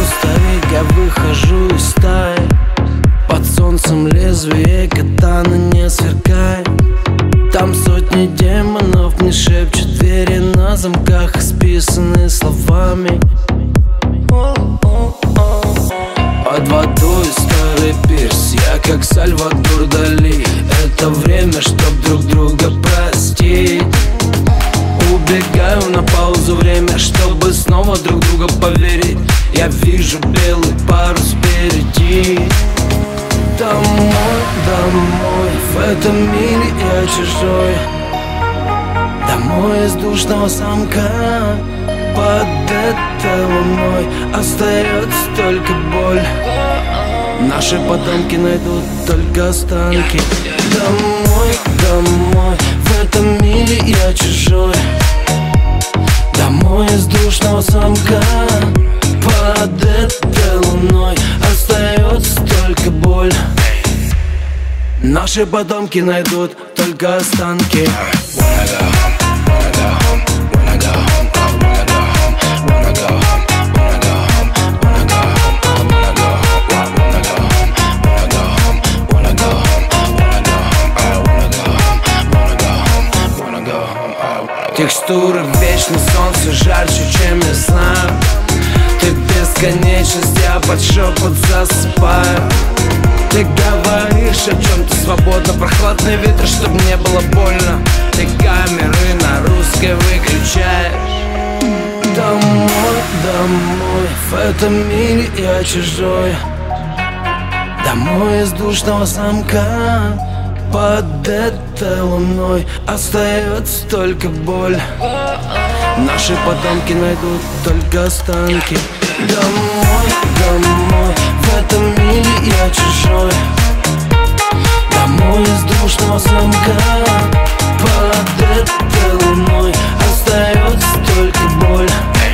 старик, я выхожу из стаи. Под солнцем лезвие катана не сверкает. Там сотни демонов мне шепчут, двери на замках исписаны словами. Под водой старый пирс, я как Сальвадор Дали. Это время, чтоб друг друга простить. Убегаю на паузу, время, чтобы снова друг друга поверить. Я вижу белый парус впереди. Домой, домой, в этом мире я чужой. Домой из душного замка. Под этой луной остается только боль. Наши потомки найдут только останки. Домой, домой, в этом мире я чужой. Домой из душного замка. Под этой луной остается только боль. Наши потомки найдут только останки. Текстуры вечной, солнце жарче, чем я знаю. Ты бесконечность, я под шепот засыпаю. Ты говоришь о чем-то свободно, прохладные ветры, чтоб не было больно. Ты камеры на русской выключаешь. Домой, домой, в этом мире я чужой. Домой из душного замка. Под этой луной остается только боль. Наши потомки найдут только останки. Домой, домой, в этом мире я чужой. Домой из душного замка. Под этой луной остается только боль.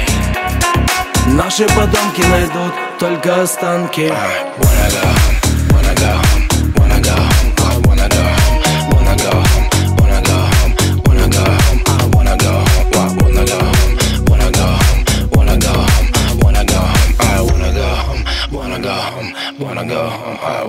Наши потомки найдут только останки. Wanna go home.